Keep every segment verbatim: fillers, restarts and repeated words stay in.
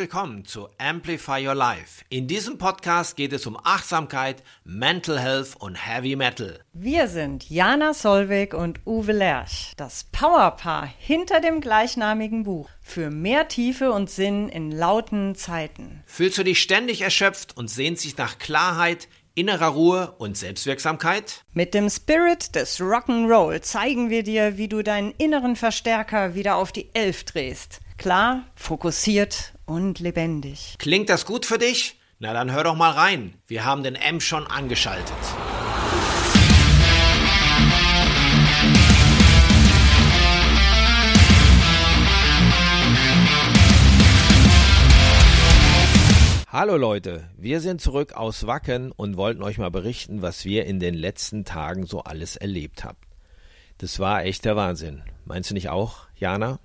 willkommen zu Amplify Your Life. In diesem Podcast geht es um Achtsamkeit, Mental Health und Heavy Metal. Wir sind Jana Solveig und Uwe Lerch, das Powerpaar hinter dem gleichnamigen Buch für mehr Tiefe und Sinn in lauten Zeiten. Fühlst du dich ständig erschöpft und sehnst dich nach Klarheit, innerer Ruhe und Selbstwirksamkeit? Mit dem Spirit des Rock'n'Roll zeigen wir dir, wie du deinen inneren Verstärker wieder auf die Elf drehst. Klar, fokussiert und lebendig. Klingt das gut für dich? Na dann hör doch mal rein. Wir haben den M schon angeschaltet. Hallo Leute, wir sind zurück aus Wacken und wollten euch mal berichten, was wir in den letzten Tagen so alles erlebt haben. Das war echt der Wahnsinn. Meinst du nicht auch, Jana?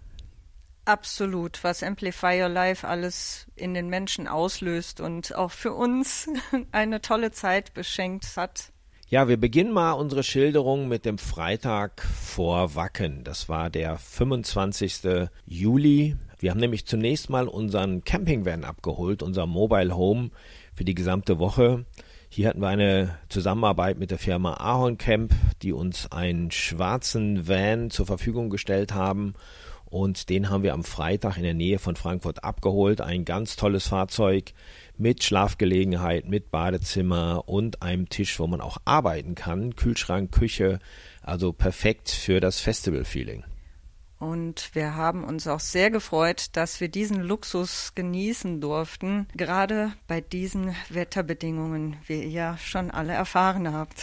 Absolut, was Amplify Your Life alles in den Menschen auslöst und auch für uns eine tolle Zeit beschenkt hat. Ja, wir beginnen mal unsere Schilderung mit dem Freitag vor Wacken. Das war der fünfundzwanzigsten Juli. Wir haben nämlich zunächst mal unseren Campingvan abgeholt, unser Mobile Home für die gesamte Woche. Hier hatten wir eine Zusammenarbeit mit der Firma Ahorn Camp, die uns einen schwarzen Van zur Verfügung gestellt haben. Und den haben wir am Freitag in der Nähe von Frankfurt abgeholt. Ein ganz tolles Fahrzeug mit Schlafgelegenheit, mit Badezimmer und einem Tisch, wo man auch arbeiten kann. Kühlschrank, Küche, also perfekt für das Festival-Feeling. Und wir haben uns auch sehr gefreut, dass wir diesen Luxus genießen durften, gerade bei diesen Wetterbedingungen, wie ihr ja schon alle erfahren habt.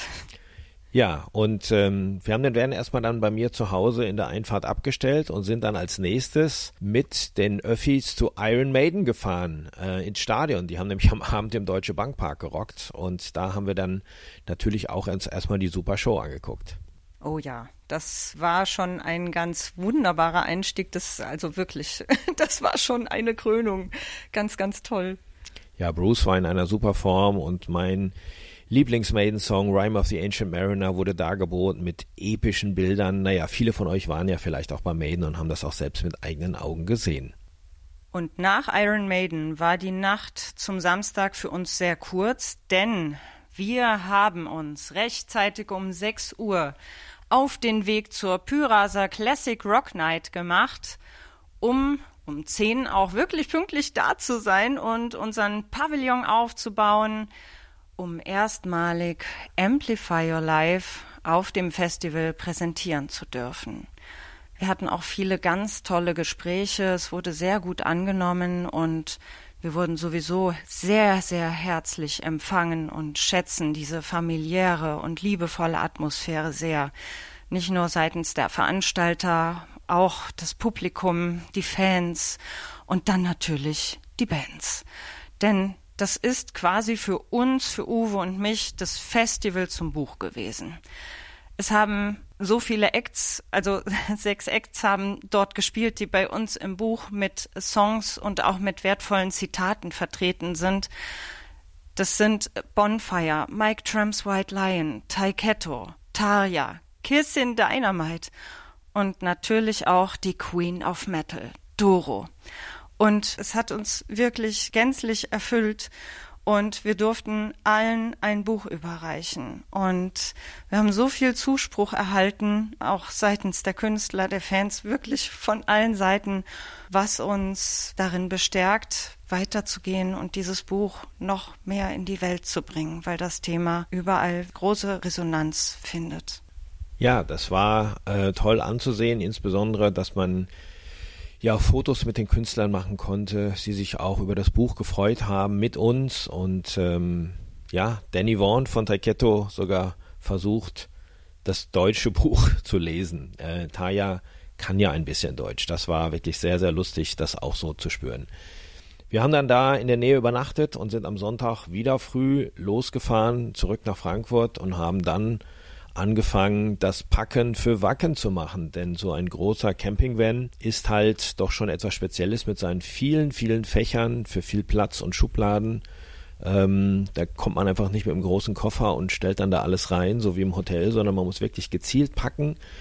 Ja, und ähm, wir haben den Van erstmal dann bei mir zu Hause in der Einfahrt abgestellt und sind dann als nächstes mit den Öffis zu Iron Maiden gefahren, äh, ins Stadion. Die haben nämlich am Abend im Deutsche Bank Park gerockt und da haben wir dann natürlich auch uns erstmal die super Show angeguckt. Oh ja, das war schon ein ganz wunderbarer Einstieg, das also wirklich, das war schon eine Krönung, ganz, ganz toll. Ja, Bruce war in einer super Form und mein Lieblings-Maiden-Song Rime of the Ancient Mariner wurde dargeboten mit epischen Bildern. Naja, viele von euch waren ja vielleicht auch bei Maiden und haben das auch selbst mit eigenen Augen gesehen. Und nach Iron Maiden war die Nacht zum Samstag für uns sehr kurz, denn wir haben uns rechtzeitig um sechs Uhr auf den Weg zur Pyraser Classic Rock Night gemacht, um um zehn auch wirklich pünktlich da zu sein und unseren Pavillon aufzubauen, um erstmalig Amplify Your Life auf dem Festival präsentieren zu dürfen. Wir hatten auch viele ganz tolle Gespräche, es wurde sehr gut angenommen und wir wurden sowieso sehr, sehr herzlich empfangen und schätzen diese familiäre und liebevolle Atmosphäre sehr. Nicht nur seitens der Veranstalter, auch das Publikum, die Fans und dann natürlich die Bands. Denn das ist quasi für uns, für Uwe und mich, das Festival zum Buch gewesen. Es haben so viele Acts, also sechs Acts haben dort gespielt, die bei uns im Buch mit Songs und auch mit wertvollen Zitaten vertreten sind. Das sind Bonfire, Mike Trump's White Lion, Taiketo, Tarja, Kissin Dynamite und natürlich auch die Queen of Metal, Doro. Und es hat uns wirklich gänzlich erfüllt und wir durften allen ein Buch überreichen. Und wir haben so viel Zuspruch erhalten, auch seitens der Künstler, der Fans, wirklich von allen Seiten, was uns darin bestärkt, weiterzugehen und dieses Buch noch mehr in die Welt zu bringen, weil das Thema überall große Resonanz findet. Ja, das war äh, toll anzusehen, insbesondere, dass man ja Fotos mit den Künstlern machen konnte, sie sich auch über das Buch gefreut haben mit uns und ähm, ja, Danny Vaughan von Taiketo sogar versucht, das deutsche Buch zu lesen. Äh, Tarja kann ja ein bisschen Deutsch. Das war wirklich sehr, sehr lustig, das auch so zu spüren. Wir haben dann da in der Nähe übernachtet und sind am Sonntag wieder früh losgefahren, zurück nach Frankfurt und haben dann angefangen, das Packen für Wacken zu machen, denn so ein großer Campingvan ist halt doch schon etwas Spezielles mit seinen vielen, vielen Fächern für viel Platz und Schubladen. Ähm, da kommt man einfach nicht mit einem großen Koffer und stellt dann da alles rein, so wie im Hotel, sondern man muss wirklich gezielt packen. Wir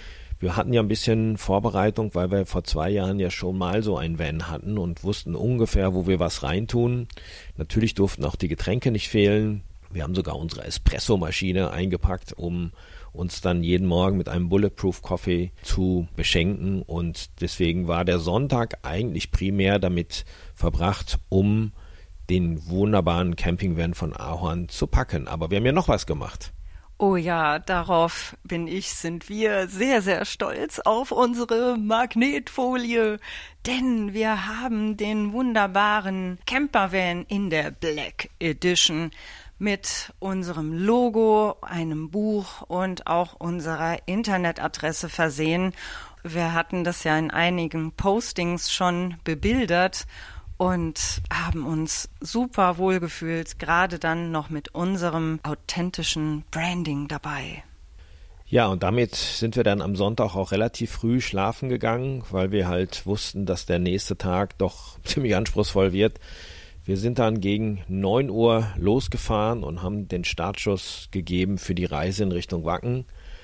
Wir hatten ja ein bisschen Vorbereitung, weil wir vor zwei Jahren ja schon mal so ein Van hatten und wussten ungefähr, wo wir was reintun. Natürlich durften auch die Getränke nicht fehlen. Wir haben sogar unsere Espresso-Maschine eingepackt, um uns dann jeden Morgen mit einem Bulletproof Coffee zu beschenken. Und deswegen war der Sonntag eigentlich primär damit verbracht, um den wunderbaren Campingvan von Ahorn zu packen. Aber wir haben ja noch was gemacht. Oh ja, darauf bin ich, sind wir sehr, sehr stolz auf unsere Magnetfolie, denn wir haben den wunderbaren Campervan in der Black Edition mit unserem Logo, einem Buch und auch unserer Internetadresse versehen. Wir hatten das ja in einigen Postings schon bebildert und haben uns super wohlgefühlt, gerade dann noch mit unserem authentischen Branding dabei. Ja, und damit sind wir dann am Sonntag auch relativ früh schlafen gegangen, weil wir halt wussten, dass der nächste Tag doch ziemlich anspruchsvoll wird. Wir sind dann gegen neun Uhr losgefahren und haben den Startschuss gegeben für die Reise in Richtung Wacken.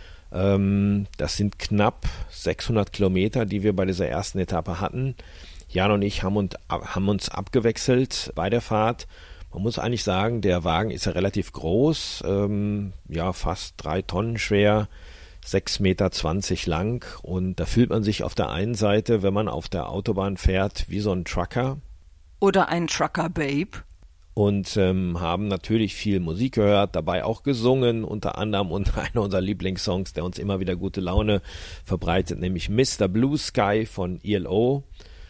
Ähm, das sind knapp sechshundert Kilometer, die wir bei dieser ersten Etappe hatten. Jan und ich haben uns, haben uns abgewechselt bei der Fahrt. Man muss eigentlich sagen, der Wagen ist ja relativ groß, ähm, ja fast drei Tonnen schwer, sechs Meter zwanzig lang. Und da fühlt man sich auf der einen Seite, wenn man auf der Autobahn fährt, wie so ein Trucker. Oder ein Trucker-Babe. Und ähm, haben natürlich viel Musik gehört, dabei auch gesungen, unter anderem und einer unserer Lieblingssongs, der uns immer wieder gute Laune verbreitet, nämlich Mister Blue Sky von E L O.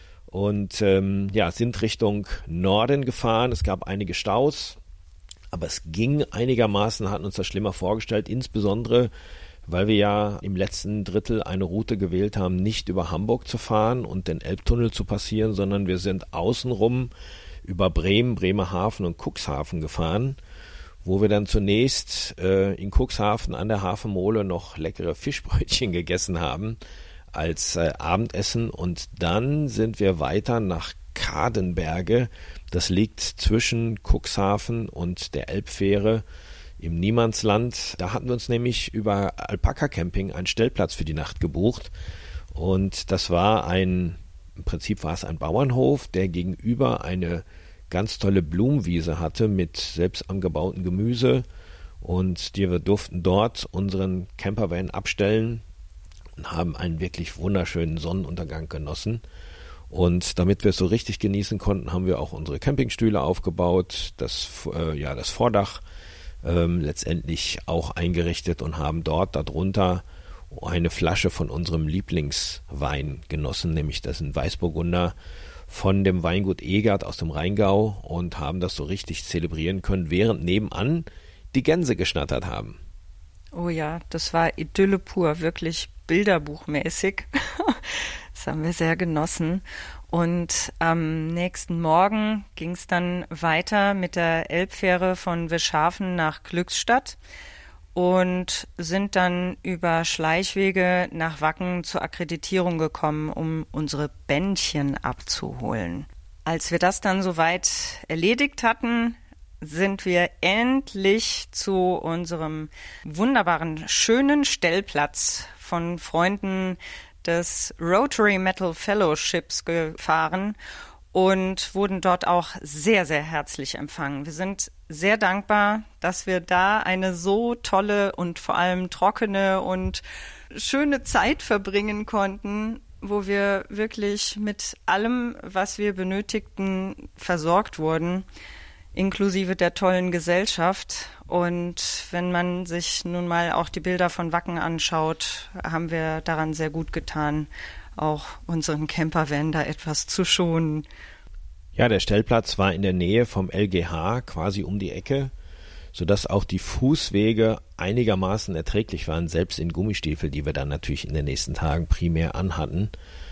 Und ähm, ja, sind Richtung Norden gefahren. Es gab einige Staus, aber es ging einigermaßen, hatten uns das schlimmer vorgestellt, insbesondere, weil wir ja im letzten Drittel eine Route gewählt haben, nicht über Hamburg zu fahren und den Elbtunnel zu passieren, sondern wir sind außenrum über Bremen, Bremerhaven und Cuxhaven gefahren, wo wir dann zunächst äh, in Cuxhaven an der Hafenmole noch leckere Fischbrötchen gegessen haben als äh, Abendessen, und dann sind wir weiter nach Kadenberge. Das liegt zwischen Cuxhaven und der Elbfähre im Niemandsland. Da hatten wir uns nämlich über Alpaka Camping einen Stellplatz für die Nacht gebucht, und das war ein, im Prinzip war es ein Bauernhof, der gegenüber eine ganz tolle Blumenwiese hatte mit selbst angebautem Gemüse, und wir durften dort unseren Campervan abstellen und haben einen wirklich wunderschönen Sonnenuntergang genossen. Und damit wir es so richtig genießen konnten, haben wir auch unsere Campingstühle aufgebaut, das, äh, ja, das Vordach ähm, letztendlich auch eingerichtet und haben dort darunter eine Flasche von unserem Lieblingswein genossen, nämlich das ist ein Weißburgunder von dem Weingut Egert aus dem Rheingau, und haben das so richtig zelebrieren können, während nebenan die Gänse geschnattert haben. Oh ja, das war Idylle pur, wirklich bilderbuchmäßig. Das haben wir sehr genossen. Und am nächsten Morgen ging es dann weiter mit der Elbfähre von Wischhafen nach Glückstadt und sind dann über Schleichwege nach Wacken zur Akkreditierung gekommen, um unsere Bändchen abzuholen. Als wir das dann soweit erledigt hatten, sind wir endlich zu unserem wunderbaren, schönen Stellplatz von Freunden des Rotary Metal Fellowships gefahren und wurden dort auch sehr, sehr herzlich empfangen. Wir sind sehr dankbar, dass wir da eine so tolle und vor allem trockene und schöne Zeit verbringen konnten, wo wir wirklich mit allem, was wir benötigten, versorgt wurden, inklusive der tollen Gesellschaft. Und wenn man sich nun mal auch die Bilder von Wacken anschaut, haben wir daran sehr gut getan, auch unseren Campervan da etwas zu schonen. Ja, der Stellplatz war in der Nähe vom L G H, quasi um die Ecke, sodass auch die Fußwege einigermaßen erträglich waren, selbst in Gummistiefel, die wir dann natürlich in den nächsten Tagen primär anhatten.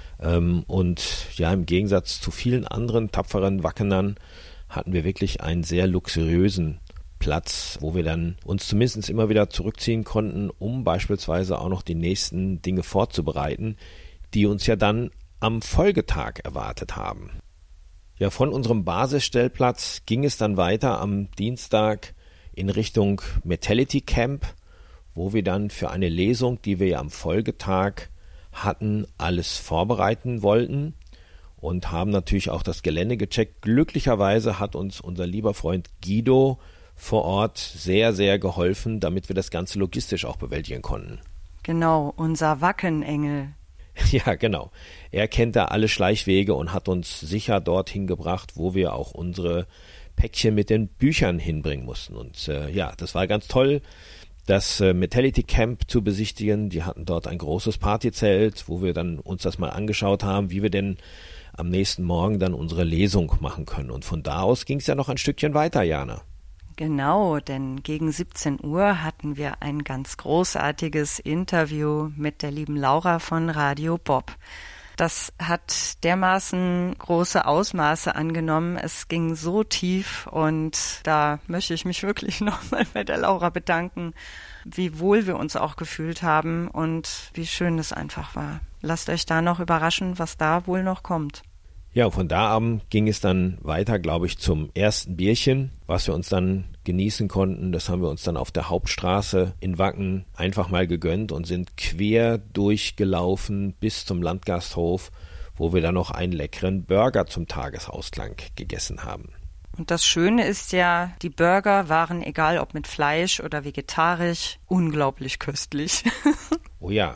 Und ja, im Gegensatz zu vielen anderen tapferen Wackenern hatten wir wirklich einen sehr luxuriösen Platz, wo wir dann uns zumindest immer wieder zurückziehen konnten, um beispielsweise auch noch die nächsten Dinge vorzubereiten, die uns ja dann am Folgetag erwartet haben. Ja, von unserem Basisstellplatz ging es dann weiter am Dienstag in Richtung Metality Camp, wo wir dann für eine Lesung, die wir ja am Folgetag hatten, alles vorbereiten wollten und haben natürlich auch das Gelände gecheckt. Glücklicherweise hat uns unser lieber Freund Guido vor Ort sehr, sehr geholfen, damit wir das Ganze logistisch auch bewältigen konnten. Genau, unser Wackenengel. Ja, genau. Er kennt da alle Schleichwege und hat uns sicher dorthin gebracht, wo wir auch unsere Päckchen mit den Büchern hinbringen mussten. Und äh, ja, das war ganz toll, das äh, Metality Camp zu besichtigen. Die hatten dort ein großes Partyzelt, wo wir dann uns das mal angeschaut haben, wie wir denn am nächsten Morgen dann unsere Lesung machen können. Und von da aus ging es ja noch ein Stückchen weiter, Jana. Genau, denn gegen siebzehn Uhr hatten wir ein ganz großartiges Interview mit der lieben Laura von Radio Bob. Das hat dermaßen große Ausmaße angenommen. Es ging so tief und da möchte ich mich wirklich nochmal bei der Laura bedanken, wie wohl wir uns auch gefühlt haben und wie schön es einfach war. Lasst euch da noch überraschen, was da wohl noch kommt. Ja, von da an ging es dann weiter, glaube ich, zum ersten Bierchen, was wir uns dann genießen konnten. Das haben wir uns dann auf der Hauptstraße in Wacken einfach mal gegönnt und sind quer durchgelaufen bis zum Landgasthof, wo wir dann noch einen leckeren Burger zum Tagesausklang gegessen haben. Und das Schöne ist ja, die Burger waren, egal ob mit Fleisch oder vegetarisch, unglaublich köstlich. Oh ja,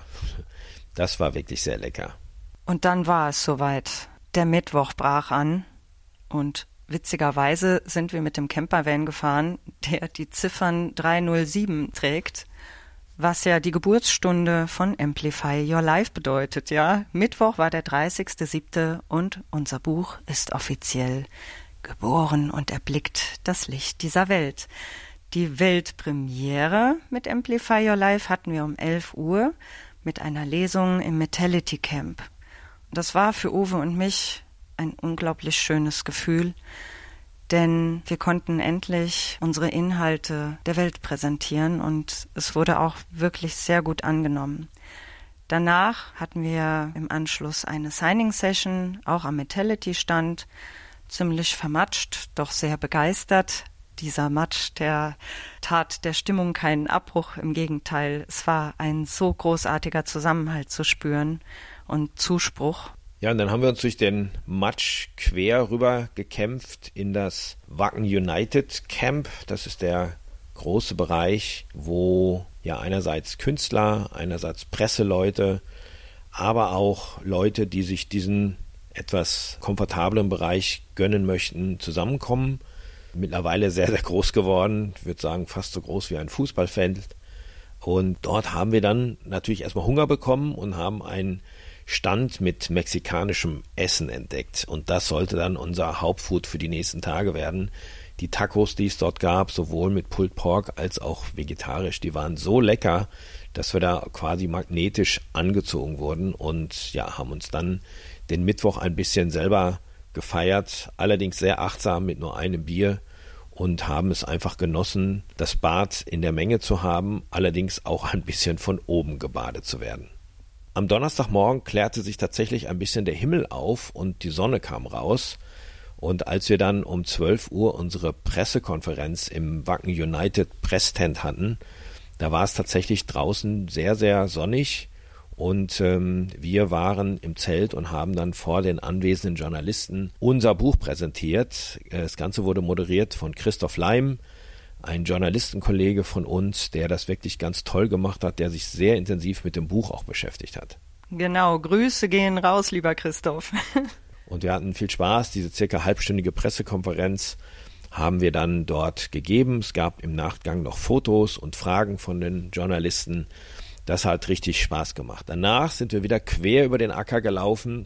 das war wirklich sehr lecker. Und dann war es soweit. Der Mittwoch brach an und witzigerweise sind wir mit dem Campervan gefahren, der die Ziffern drei null sieben trägt, was ja die Geburtsstunde von Amplify Your Life bedeutet, ja. Mittwoch war der dreißigster siebte und unser Buch ist offiziell geboren und erblickt das Licht dieser Welt. Die Weltpremiere mit Amplify Your Life hatten wir um elf Uhr mit einer Lesung im Metality Camp. Das war für Uwe und mich ein unglaublich schönes Gefühl, denn wir konnten endlich unsere Inhalte der Welt präsentieren und es wurde auch wirklich sehr gut angenommen. Danach hatten wir im Anschluss eine Signing-Session, auch am Metality-Stand, ziemlich vermatscht, doch sehr begeistert. Dieser Matsch, der tat der Stimmung keinen Abbruch, im Gegenteil, es war ein so großartiger Zusammenhalt zu spüren und Zuspruch. Ja, und dann haben wir uns durch den Matsch quer rüber gekämpft in das Wacken United Camp. Das ist der große Bereich, wo ja einerseits Künstler, einerseits Presseleute, aber auch Leute, die sich diesen etwas komfortablen Bereich gönnen möchten, zusammenkommen. Mittlerweile sehr, sehr groß geworden. Ich würde sagen, fast so groß wie ein Fußballfeld. Und dort haben wir dann natürlich erstmal Hunger bekommen und haben einen Stand mit mexikanischem Essen entdeckt. Und das sollte dann unser Hauptfood für die nächsten Tage werden. Die Tacos, die es dort gab, sowohl mit Pulled Pork als auch vegetarisch, die waren so lecker, dass wir da quasi magnetisch angezogen wurden und ja, haben uns dann den Mittwoch ein bisschen selber gefeiert, allerdings sehr achtsam mit nur einem Bier und haben es einfach genossen, das Bad in der Menge zu haben, allerdings auch ein bisschen von oben gebadet zu werden. Am Donnerstagmorgen klärte sich tatsächlich ein bisschen der Himmel auf und die Sonne kam raus. Und als wir dann um zwölf Uhr unsere Pressekonferenz im Wacken United Presstent hatten, da war es tatsächlich draußen sehr, sehr sonnig. Und ähm, wir waren im Zelt und haben dann vor den anwesenden Journalisten unser Buch präsentiert. Das Ganze wurde moderiert von Christoph Leim, ein Journalistenkollege von uns, der das wirklich ganz toll gemacht hat, der sich sehr intensiv mit dem Buch auch beschäftigt hat. Genau, Grüße gehen raus, lieber Christoph. Und wir hatten viel Spaß. Diese circa halbstündige Pressekonferenz haben wir dann dort gegeben. Es gab im Nachgang noch Fotos und Fragen von den Journalisten. Das hat richtig Spaß gemacht. Danach sind wir wieder quer über den Acker gelaufen,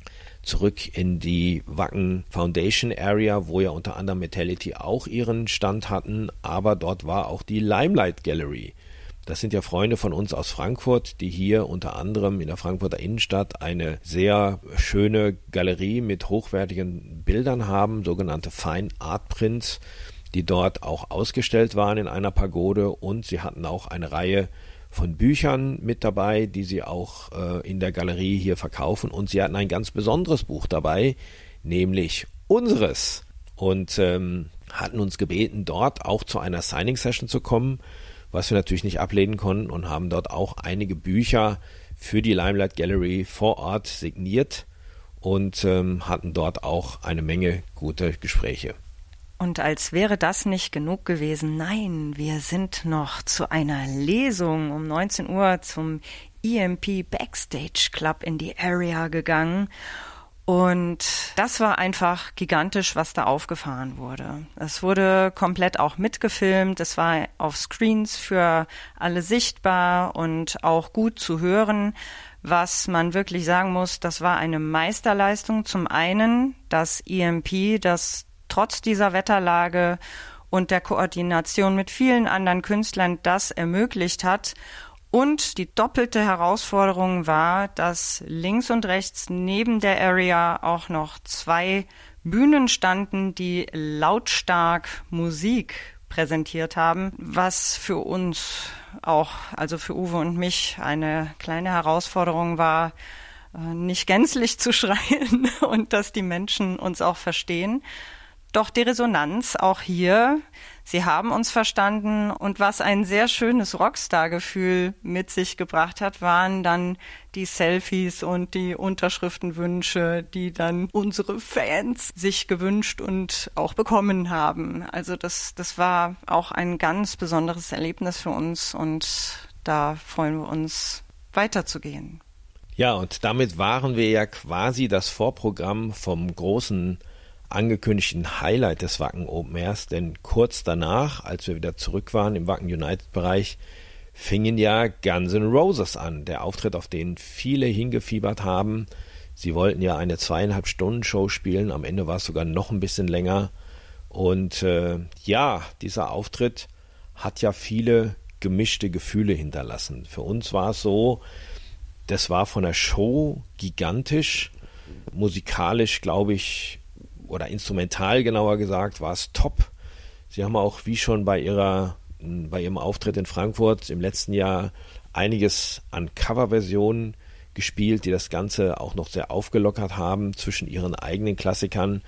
zurück in die Wacken Foundation Area, wo ja unter anderem Metality auch ihren Stand hatten, aber dort war auch die Limelight Gallery. Das sind ja Freunde von uns aus Frankfurt, die hier unter anderem in der Frankfurter Innenstadt eine sehr schöne Galerie mit hochwertigen Bildern haben, sogenannte Fine Art Prints, die dort auch ausgestellt waren in einer Pagode, und sie hatten auch eine Reihe von Büchern mit dabei, die sie auch äh, in der Galerie hier verkaufen, und sie hatten ein ganz besonderes Buch dabei, nämlich unseres, und ähm, hatten uns gebeten, dort auch zu einer Signing-Session zu kommen, was wir natürlich nicht ablehnen konnten, und haben dort auch einige Bücher für die Limelight Gallery vor Ort signiert und ähm, hatten dort auch eine Menge gute Gespräche. Und als wäre das nicht genug gewesen, nein, wir sind noch zu einer Lesung um neunzehn Uhr zum E M P Backstage Club in die Area gegangen. Und das war einfach gigantisch, was da aufgefahren wurde. Es wurde komplett auch mitgefilmt, es war auf Screens für alle sichtbar und auch gut zu hören. Was man wirklich sagen muss, das war eine Meisterleistung. Zum einen das E M P, das trotz dieser Wetterlage und der Koordination mit vielen anderen Künstlern das ermöglicht hat. Und die doppelte Herausforderung war, dass links und rechts neben der Area auch noch zwei Bühnen standen, die lautstark Musik präsentiert haben, was für uns auch, also für Uwe und mich, eine kleine Herausforderung war, nicht gänzlich zu schreien und dass die Menschen uns auch verstehen. Doch die Resonanz auch hier, sie haben uns verstanden und was ein sehr schönes Rockstar-Gefühl mit sich gebracht hat, waren dann die Selfies und die Unterschriftenwünsche, die dann unsere Fans sich gewünscht und auch bekommen haben. Also das, das war auch ein ganz besonderes Erlebnis für uns und da freuen wir uns, weiterzugehen. Ja, und damit waren wir ja quasi das Vorprogramm vom großen angekündigten Highlight des Wacken Open Airs, denn kurz danach, als wir wieder zurück waren im Wacken United-Bereich, fingen ja Guns N' Roses an, der Auftritt, auf den viele hingefiebert haben. Sie wollten ja eine zweieinhalb Stunden Show spielen, am Ende war es sogar noch ein bisschen länger und äh, ja, dieser Auftritt hat ja viele gemischte Gefühle hinterlassen. Für uns war es so, das war von der Show gigantisch, musikalisch glaube ich, oder instrumental genauer gesagt, war es top. Sie haben auch, wie schon bei ihrer, bei ihrem Auftritt in Frankfurt im letzten Jahr, einiges an Coverversionen gespielt, die das Ganze auch noch sehr aufgelockert haben zwischen ihren eigenen Klassikern.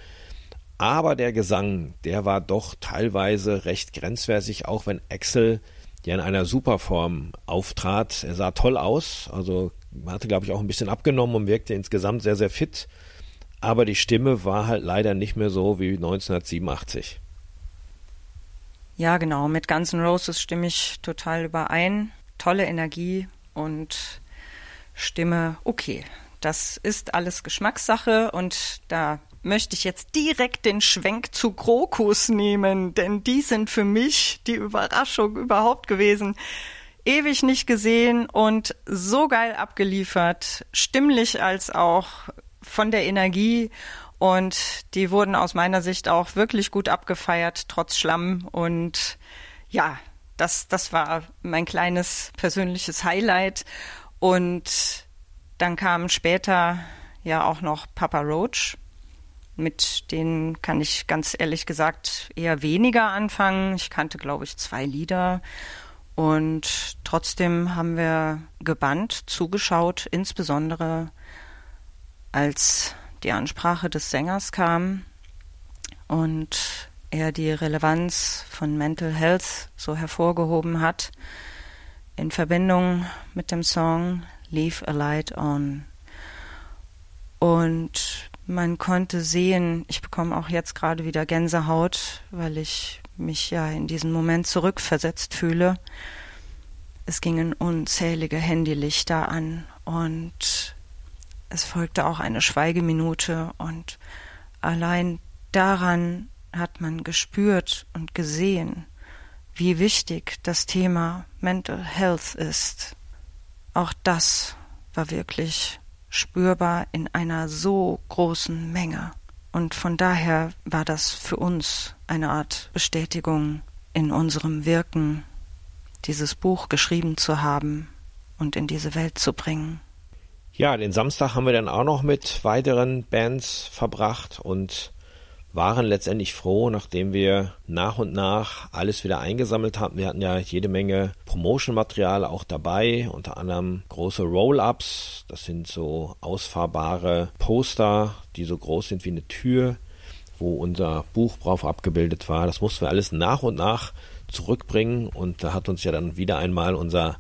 Aber der Gesang, der war doch teilweise recht grenzwertig, auch wenn Axl ja in einer Superform auftrat. Er sah toll aus, also hatte, glaube ich, auch ein bisschen abgenommen und wirkte insgesamt sehr, sehr fit. Aber die Stimme war halt leider nicht mehr so wie neunzehnhundertsiebenundachtzig. Ja, genau. Mit Guns N' Roses stimme ich total überein. Tolle Energie und Stimme. Okay, das ist alles Geschmackssache und da möchte ich jetzt direkt den Schwenk zu Krokus nehmen, denn die sind für mich die Überraschung überhaupt gewesen. Ewig nicht gesehen und so geil abgeliefert, stimmlich als auch von der Energie und die wurden aus meiner Sicht auch wirklich gut abgefeiert, trotz Schlamm und ja, das, das war mein kleines persönliches Highlight und dann kam später ja auch noch Papa Roach, mit denen kann ich ganz ehrlich gesagt eher weniger anfangen, ich kannte glaube ich zwei Lieder und trotzdem haben wir gebannt zugeschaut, insbesondere als die Ansprache des Sängers kam und er die Relevanz von Mental Health so hervorgehoben hat, in Verbindung mit dem Song Leave a Light On. Und man konnte sehen, ich bekomme auch jetzt gerade wieder Gänsehaut, weil ich mich ja in diesen Moment zurückversetzt fühle. Es gingen unzählige Handylichter an und es folgte auch eine Schweigeminute und allein daran hat man gespürt und gesehen, wie wichtig das Thema Mental Health ist. Auch das war wirklich spürbar in einer so großen Menge. Und von daher war das für uns eine Art Bestätigung in unserem Wirken, dieses Buch geschrieben zu haben und in diese Welt zu bringen. Ja, den Samstag haben wir dann auch noch mit weiteren Bands verbracht und waren letztendlich froh, nachdem wir nach und nach alles wieder eingesammelt hatten. Wir hatten ja jede Menge Promotion-Material auch dabei, unter anderem große Roll-Ups. Das sind so ausfahrbare Poster, die so groß sind wie eine Tür, wo unser Buch drauf abgebildet war. Das mussten wir alles nach und nach zurückbringen und da hat uns ja dann wieder einmal unser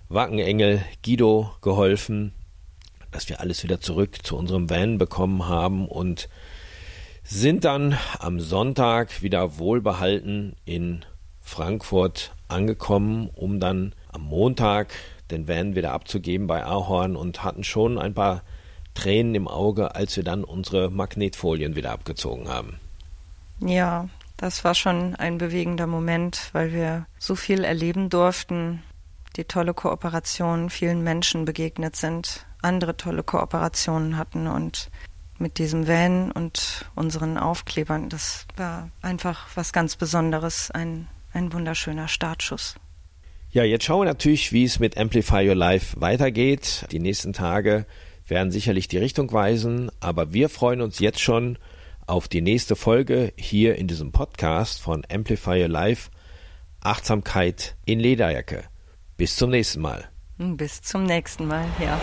Wackenengel Guido geholfen, dass wir alles wieder zurück zu unserem Van bekommen haben und sind dann am Sonntag wieder wohlbehalten in Frankfurt angekommen, um dann am Montag den Van wieder abzugeben bei Ahorn und hatten schon ein paar Tränen im Auge, als wir dann unsere Magnetfolien wieder abgezogen haben. Ja, das war schon ein bewegender Moment, weil wir so viel erleben durften, die tolle Kooperation vielen Menschen begegnet sind, andere tolle Kooperationen hatten und mit diesem Van und unseren Aufklebern, das war einfach was ganz Besonderes, ein, ein wunderschöner Startschuss. Ja, jetzt schauen wir natürlich, wie es mit Amplify Your Life weitergeht. Die nächsten Tage werden sicherlich die Richtung weisen, aber wir freuen uns jetzt schon auf die nächste Folge hier in diesem Podcast von Amplify Your Life, Achtsamkeit in Lederjacke. Bis zum nächsten Mal. Bis zum nächsten Mal, ja.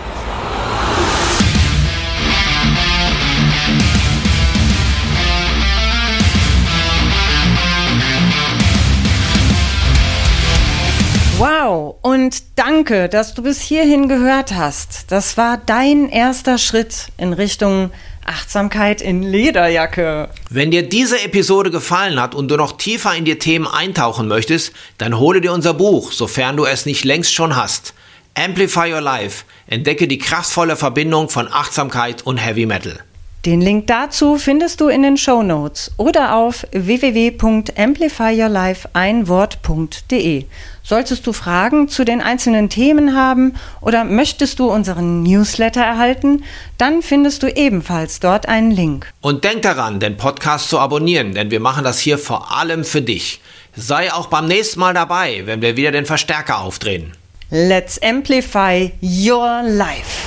Wow, und danke, dass du bis hierhin gehört hast. Das war dein erster Schritt in Richtung Achtsamkeit in Lederjacke. Wenn dir diese Episode gefallen hat und du noch tiefer in die Themen eintauchen möchtest, dann hole dir unser Buch, sofern du es nicht längst schon hast. Amplify Your Life. Entdecke die kraftvolle Verbindung von Achtsamkeit und Heavy Metal. Den Link dazu findest du in den Shownotes oder auf w w w punkt amplify your life ein wort punkt d e. Solltest du Fragen zu den einzelnen Themen haben oder möchtest du unseren Newsletter erhalten, dann findest du ebenfalls dort einen Link. Und denk daran, den Podcast zu abonnieren, denn wir machen das hier vor allem für dich. Sei auch beim nächsten Mal dabei, wenn wir wieder den Verstärker aufdrehen. Let's amplify your life.